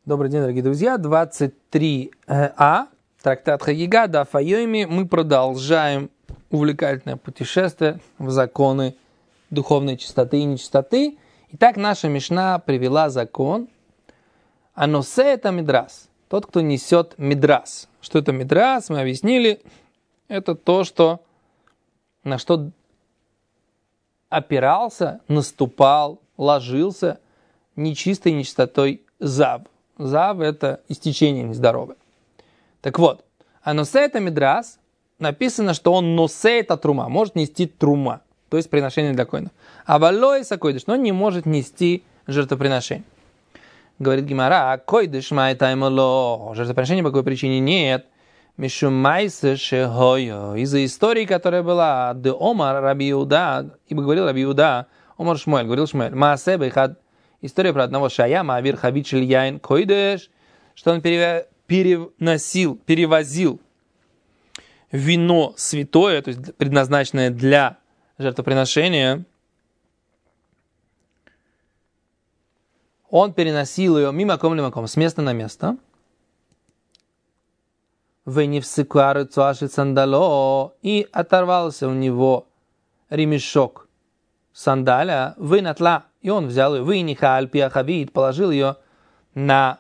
Добрый день, дорогие друзья. 23а, трактат Хагига, даф айоми. Мы продолжаем увлекательное путешествие в законы духовной чистоты и нечистоты. Итак, наша Мишна привела закон аносе это мидрас. Тот, кто несет мидрас. Что это мидрас, мы объяснили. Это то, на что опирался, наступал, ложился нечистой нечистотой зав. Зав – это истечение нездоровое. Так вот, а носе это мидрас, написано, что он носе это трума, может нести трума, то есть приношение для коина. А валой сакойдыш, но он не может нести жертвоприношение. Говорит Гемара, а койдыш май таймало, жертвоприношения по какой причине нет. Мишумайсе шехойо, из-за истории, которая была, де омар раби Иуда, ибо говорил раби Иуда, омар Шмуэль, говорил Шмуэль, маасебе хад. История про одного шаяма, авир хавит шельяин койдеш, что он перевозил вино святое, то есть предназначенное для жертвоприношения. Он переносил ее мимо ком-ли-маком, с места на место. И оторвался у него ремешок сандаля, вынатла. И он взял ее, выниха альпиахавит, положил ее на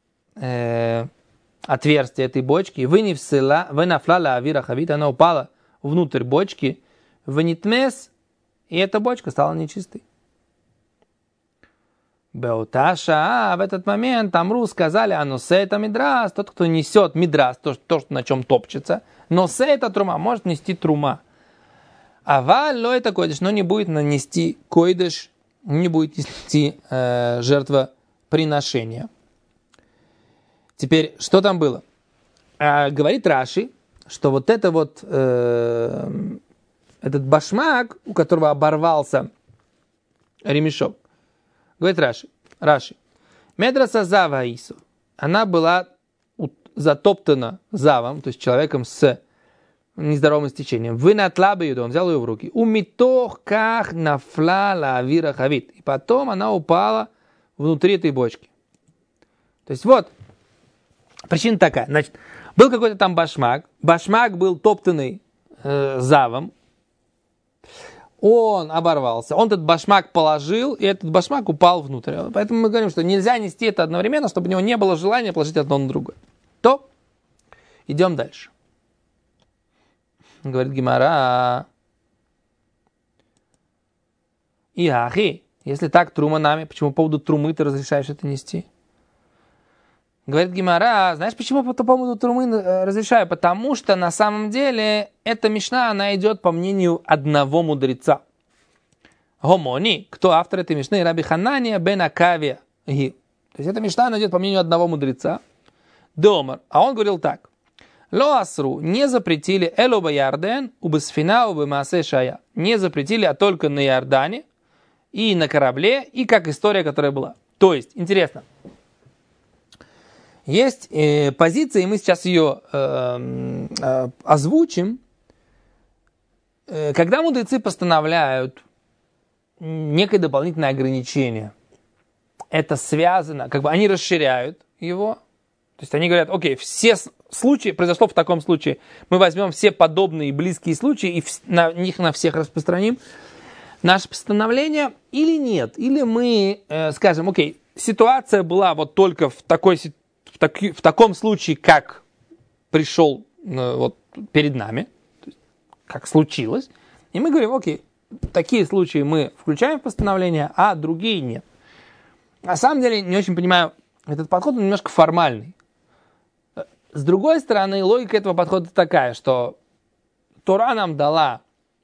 отверстие этой бочки, вынафлала авирахавит, она упала внутрь бочки, вынитмес, и эта бочка стала нечистой. Беуташа, в этот момент Амру сказали, аносе это мидрас, тот, кто несет мидрас, то, что на чем топчется, носе это трума, может нести трума. А валло это койдыш, но не будет нанести койдыш, не будет нести жертвоприношения. Теперь, что там было? Говорит Раши, что вот это вот, этот башмак, у которого оборвался ремешок, говорит Раши, медраса зава Ису, она была затоптана завом, то есть человеком с нездоровым истечением. Вы на тлабе он взял ее в руки. Умитох ках нафла ла авира хавит. И потом она упала внутри этой бочки. То есть вот, причина такая. Значит, был какой-то там башмак. Башмак был топтанный завом. Он оборвался. Он этот башмак положил, и этот башмак упал внутрь. Поэтому мы говорим, что нельзя нести это одновременно, чтобы у него не было желания положить одно на другое. То идем дальше. Говорит Гемара. Иахи, если так, трума нами, почему по поводу трумы ты разрешаешь это нести? Говорит Гемара, знаешь, почему по поводу трумы разрешаю? Потому что на самом деле эта мишна, она идет по мнению одного мудреца. Гомони, кто автор этой мишны? Раби Ханания бен Акавия. То есть эта мишна, она идет по мнению одного мудреца. Домар. А он говорил так. Лоасру не запретили элоба ярден убасфина убамасе шая. Не запретили, а только на Иордане и на корабле, и как история, которая была. То есть, интересно, есть позиция, и мы сейчас ее озвучим, когда мудрецы постановляют некое дополнительное ограничение. Это связано, как бы они расширяют его. То есть они говорят, окей, все случаи, произошло в таком случае, мы возьмем все подобные близкие случаи и на них на всех распространим наше постановление или нет. Или мы скажем, окей, ситуация была вот только в таком случае, как пришел вот перед нами, то есть, как случилось, и мы говорим, окей, такие случаи мы включаем в постановление, а другие нет. На самом деле, не очень понимаю, этот подход немножко формальный. С другой стороны, логика этого подхода такая, что Тора нам дала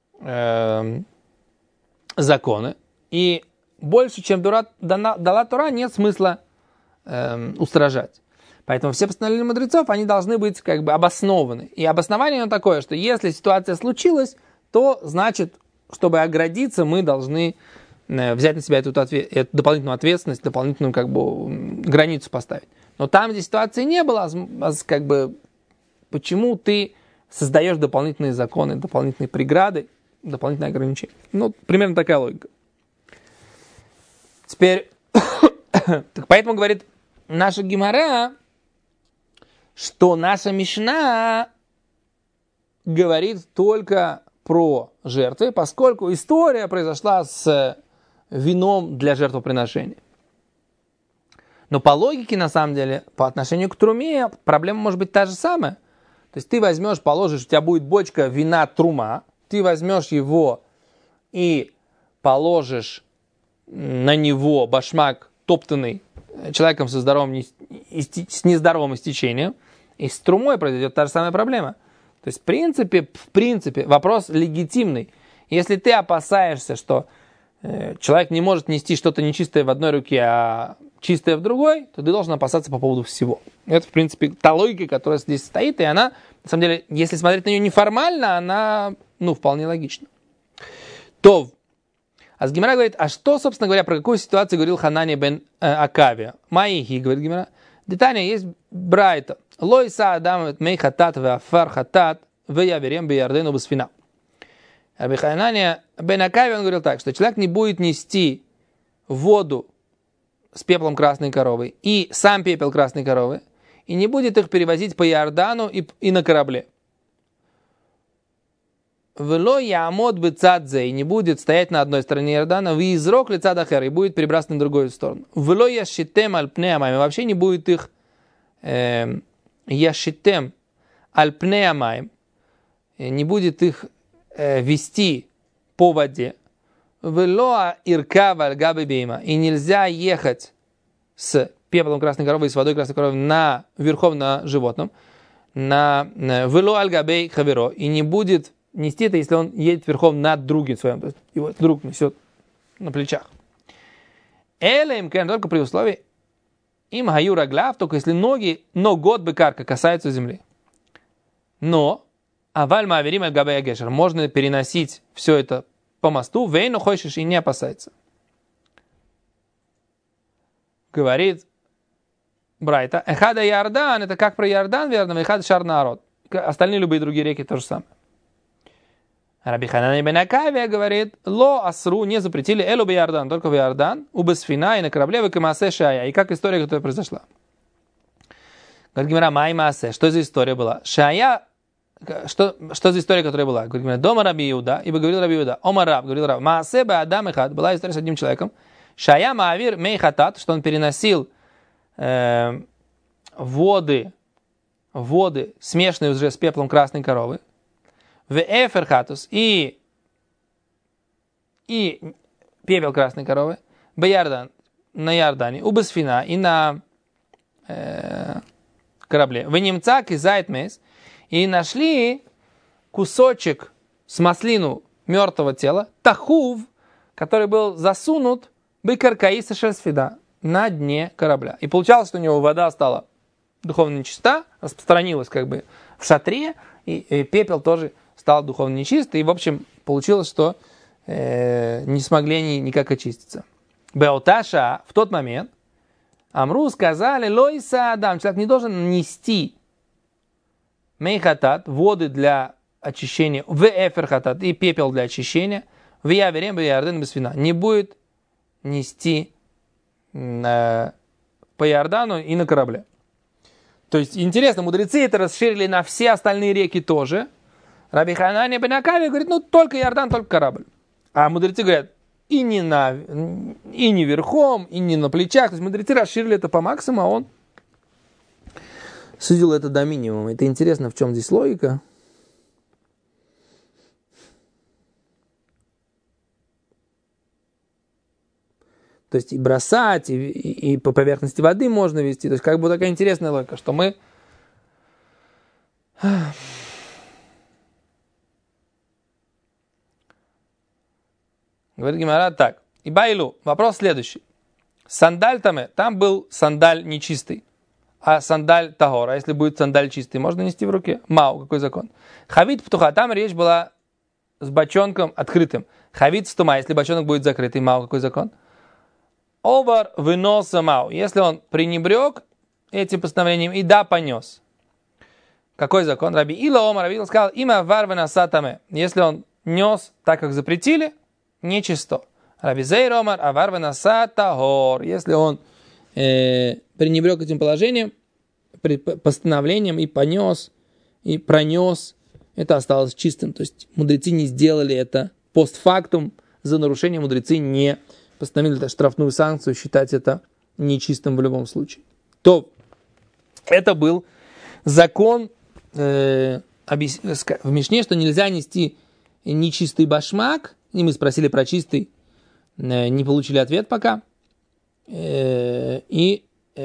законы, и больше, чем дала Тора, нет смысла устражать. Поэтому все постановления мудрецов, они должны быть как бы обоснованы. И обоснование такое, что если ситуация случилась, то значит, чтобы оградиться, мы должны взять на себя эту дополнительную ответственность, дополнительную как бы границу поставить. Но там, где ситуации не было, как бы, почему ты создаешь дополнительные законы, дополнительные преграды, дополнительные ограничения? Ну, примерно такая логика. Теперь, поэтому говорит наша Гемара, что наша Мишна говорит только про жертвы, поскольку история произошла с вином для жертвоприношения. Но по логике, на самом деле, по отношению к труме, проблема может быть та же самая. То есть ты возьмешь, положишь, у тебя будет бочка вина трума, ты возьмешь его и положишь на него башмак, топтанный человеком с нездоровым истечением, и с трумой произойдет та же самая проблема. То есть, в принципе, вопрос легитимный. Если ты опасаешься, что человек не может нести что-то нечистое в одной руке, а чистое в другой, то ты должен опасаться по поводу всего. Это, в принципе, та логика, которая здесь стоит, и она, на самом деле, если смотреть на нее неформально, она, вполне логична. То, а с Гемара говорит, а что, собственно говоря, про какую ситуацию говорил Ханани бен Акавия? Маихи, говорит Гемара. Детально есть брайта. Лойса адам мей хатат веафар хатат веяверем беярдену басфина. Раби Ханани бен Акавия, он говорил так, что человек не будет нести воду с пеплом красной коровы и сам пепел красной коровы, и не будет их перевозить по Иордану и на корабле. Вело ямод бецадзе, и не будет стоять на одной стороне Иордана, визрок лица дахер, и будет перебрасывать на другую сторону. Вело яшитем альпнеамайм, вообще не будет их яшитем альпнеамайм, не будет их вести по воде. Вело иркава альгабы бейма, и нельзя ехать с пеплом красной коровы и с водой красной коровы верхом на животном. Вело альгабей хаверо, и не будет нести это, если он едет верхом над другим своим. То есть его друг несет на плечах. Элем кен, только при условии им гаюра глав, только если ноги, ногот бекарка касаются земли. Но аваль маверим альгабей агешер, можно переносить все это по мосту, вейну хочешь и не опасается. Говорит Брайта, эхада Иордан, это как про Иордан, верно, эхада шар народ. Остальные любые другие реки то же самое. Раби Ханани бен Акавия говорит, ло асру, не запретили, элу бе Иордан, только в Иордан, у бесфина и на корабле, в Камасе Шая. И как история, которая произошла. Говорит Гемара, май масе, что за история была? Шая, что за история, которая была? Говорит Гемара, дома Раби Иуда, ибо говорил Раби Иуда, ома раб, говорил раб, маасе бе адам эхад, была история с одним человеком, Шая маавир мей хатат, что он переносил воды, смешанные уже с пеплом красной коровы, в эфер хатус и пепел красной коровы, беярдан, на Иордане, у Бесфина и на корабле. В немцак и зайтмес, и нашли кусочек с маслину мертвого тела, тахув, который был засунут бекаркаиса шерсфида на дне корабля. И получалось, что у него вода стала духовно нечиста, распространилась как бы в шатре, и пепел тоже стал духовно нечистый. И, в общем, получилось, что не смогли они никак очиститься. Беоташа в тот момент Амру сказали, лойса адам, человек не должен нести мейхатат, воды для очищения, в эферхатат и пепел для очищения, в яверем бе Иордан без вина. Не будет нести по Иордану и на корабле. То есть, интересно, мудрецы это расширили на все остальные реки тоже. Раби Ханани бен Акавия говорит, только Иордан, только корабль. А мудрецы говорят, и не верхом, и не на плечах. То есть, мудрецы расширили это по максимуму, а он судил это до минимума. Это интересно, в чем здесь логика. То есть и бросать, и по поверхности воды можно вести. То есть как бы такая интересная логика, что мы... Говорит Гемара так. И байлу. Вопрос следующий. Сандаль там был сандаль нечистый. А сандаль тагор. А если будет сандаль чистый, можно нести в руке? Мау, какой закон? Хавит птуха. Там речь была с бочонком открытым. Хавит стума. Если бочонок будет закрытый, мау, какой закон? Овар выноса мау. Если он пренебрег этим постановлением и понес. Какой закон? Раби Ила Омар Раби Ила сказал, има вар выносатаме. Если он нес так, как запретили, нечисто. Раби Зейр Омар авар выносата гор. Если он пренебрег этим положением, постановлением и понес, и пронес, это осталось чистым. То есть мудрецы не сделали это постфактум, за нарушение мудрецы не постановили штрафную санкцию, считать это нечистым в любом случае. То это был закон в Мишне, что нельзя нести нечистый башмак. И мы спросили про чистый, не получили ответ пока. И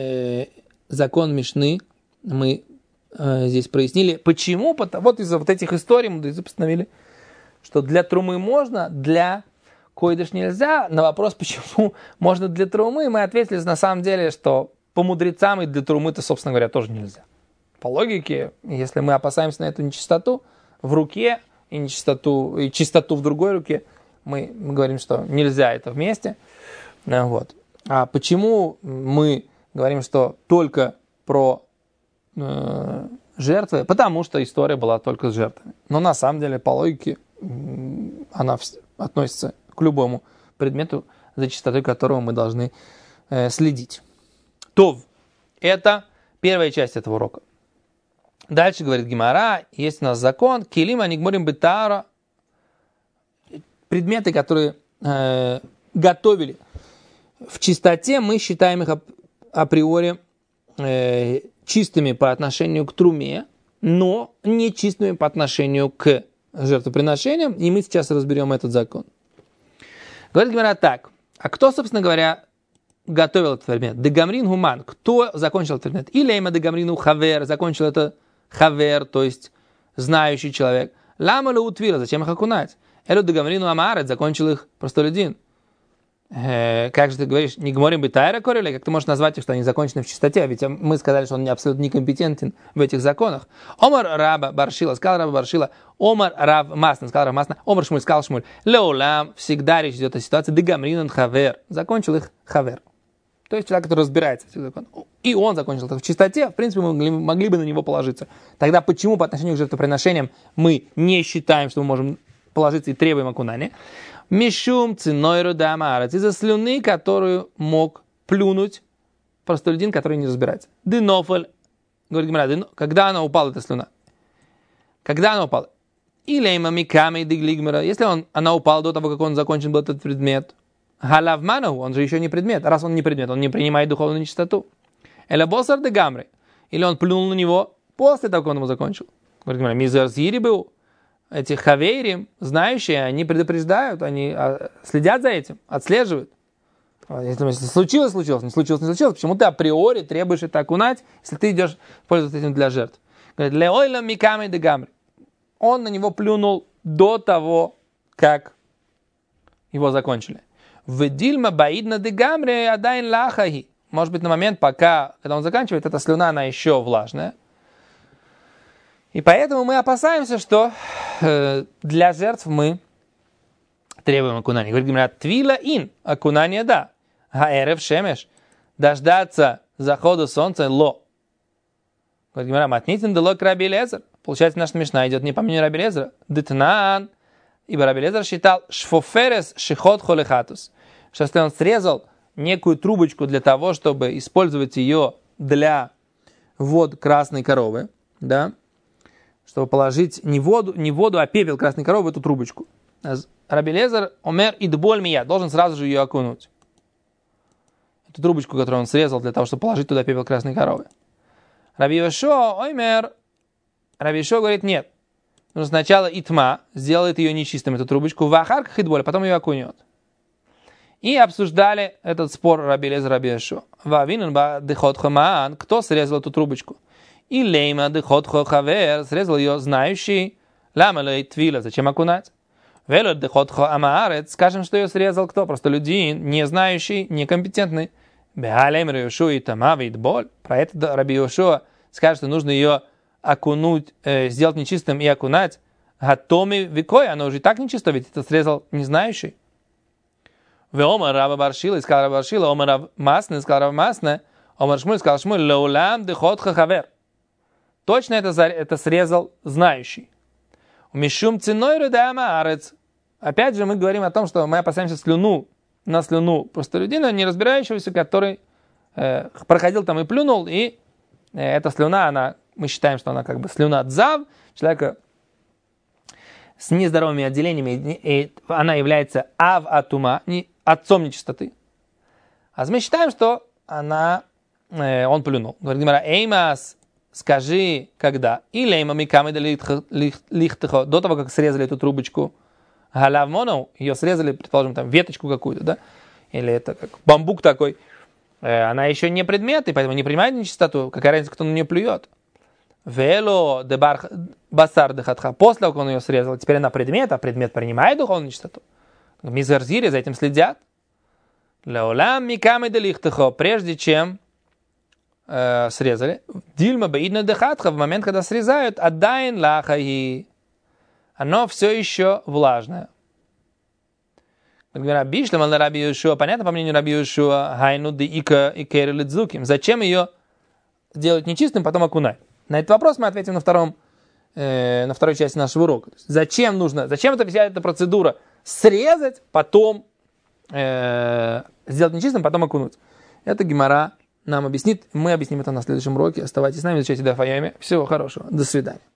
закон Мишны мы здесь прояснили. Почему? Вот из-за вот этих историй мудрецы постановили, что для трумы можно, для койдыш нельзя. На вопрос, почему можно для трумы, мы ответили на самом деле, что по мудрецам и для трумы-то, собственно говоря, тоже нельзя. По логике, если мы опасаемся на эту нечистоту в руке и нечистоту, и чистоту в другой руке, мы говорим, что нельзя это вместе. Вот. А почему мы говорим, что только про жертвы? Потому что история была только с жертвами. Но на самом деле, по логике, она относится к любому предмету, за чистотой которого мы должны следить. То, это первая часть этого урока. Дальше говорит Гемара, есть у нас закон, килима нигмурим бетара, предметы, которые готовили в чистоте, мы считаем их априори чистыми по отношению к труме, но не чистыми по отношению к жертвоприношениям, и мы сейчас разберем этот закон. Говорит Гемара так, а кто, собственно говоря, готовил этот предмет? Дегамрин гуман, кто закончил этот предмет? Или има дегамрину хавер, закончил это хавер, то есть знающий человек. Лама ле утвира, зачем их окунать? Элю дегамрину амарет, закончил их простолюдин. Как же ты говоришь, не гморим битайра корили, как ты можешь назвать их, что они закончены в чистоте? Ведь мы сказали, что он абсолютно некомпетентен в этих законах. Омар раба баршила, сказал раба баршила, омар рав масна, сказал рав масна, омар шмуль, сказал шмуль. Леулам, всегда речь идет о ситуации, дегамринун хавер, закончил их хавер. То есть человек, который разбирается в этих законах. И он закончил это в чистоте, в принципе, мы могли бы на него положиться. Тогда почему по отношению к жертвоприношениям мы не считаем, что мы можем положиться и требуем окунания? Мишум цинойру дамарец, из-за слюны, которую мог плюнуть простолюдин, который не разбирается. Динофаль, говорит Гемара, когда она упала, эта слюна? Когда она упала? Или мамиками диглигмера, если она упала до того, как он закончен был этот предмет. Галавману, он же еще не предмет. Раз он не предмет, он не принимает духовную нечистоту. Эля босар де гамри, или он плюнул на него после того, как он его закончил. Говорит Гемара, мизер зири был. Эти хавейрим, знающие, они предупреждают, они следят за этим, отслеживают. Если случилось, не случилось. Почему ты априори требуешь это окунать, если ты идешь пользоваться этим для жертв? Говорит, леойла миками де гамри. Он на него плюнул до того, как его закончили. Вдильма баидна де гамри адайн лахахи. Может быть, на момент, когда он заканчивает, эта слюна, она еще влажная. И поэтому мы опасаемся, что для жертв мы требуем окунания. Говорит Гемара, твила ин, окунание да. Гаэрев шемеш, дождаться захода солнца ло. Говорит Гемара, матнитин дело к Раби Элиэзер. Получается, наша мишна идет не по мнению Раби Элиэзера. Дитнан, ибо Раби Элиэзер считал шфоферес шихот холехатус, что если он срезал некую трубочку для того, чтобы использовать ее для вод красной коровы, да, чтобы положить не воду, а пепел красной коровы в эту трубочку. Раби Элиэзер омер идболь мия, должен сразу же ее окунуть. Эту трубочку, которую он срезал для того, чтобы положить туда пепел красной коровы. Раби Йошуа омер, Раби Йошуа говорит, нет. Нужно сначала итма, сделает ее нечистым, эту трубочку, вахарках идболь, потом ее окунет. И обсуждали этот спор Раби Элиэзер, Раби Йошуа. Вавинун ба дехот хамаан, кто срезал эту трубочку? И лейма дехот хавер, срезал ее знающий, лама лей твила, зачем окунать? Вело дехот амаарец, скажем, что ее срезал кто? Просто людин, не знающий, некомпетентный. Беалем Йошуа и тамавит боль. Про это Раби Йошуа скажет, что нужно ее окунуть, сделать нечистым и окунать. Гатоми викой, оно уже и так нечисто, ведь это срезал не знающий. Веомар раба баршила, сказал раба баршила, омар рав масне, сказал рав масне, омар шмуль, сказал шмуль, леулам дехот хавер. Точно это срезал знающий. Мишум ценой рыдаама арец. Опять же мы говорим о том, что мы опасаемся на слюну простолюдина, не разбирающегося, который проходил там и плюнул, и эта слюна, мы считаем, что она как бы слюна дзав, человека с нездоровыми отделениями, и она является ав атума, отцом нечистоты. А мы считаем, что он плюнул. Говорит Гемара, эймас, скажи, когда. И лейма микамы лихтыхо, до того, как срезали эту трубочку, галав моноу, ее срезали, предположим, там веточку какую-то, да, или это как бамбук такой, она еще не предмет, и поэтому не принимает нечистоту. Какая разница, кто на нее плюет? Вело дебар басар дехатха. После того, как он ее срезал, теперь она предмет, а предмет принимает духовную нечистоту. Мизарзири за этим следят. Леолам микамы делихтыхо, прежде чем срезали. Дильма баидна дехатха, в момент, когда срезают, аддайн лахаи. Оно все еще влажное. Понятно, по мнению Раби Йошуа, хайну де ика и керелидзуким. Зачем ее делать нечистым, потом окунать? На этот вопрос мы ответим на второй части нашего урока. Зачем вся эта процедура? Срезать, потом сделать нечистым, потом окунуть. Это Гемара нам объяснит. Мы объясним это на следующем уроке. Оставайтесь с нами, изучайте Даф Йоми. Всего хорошего. До свидания.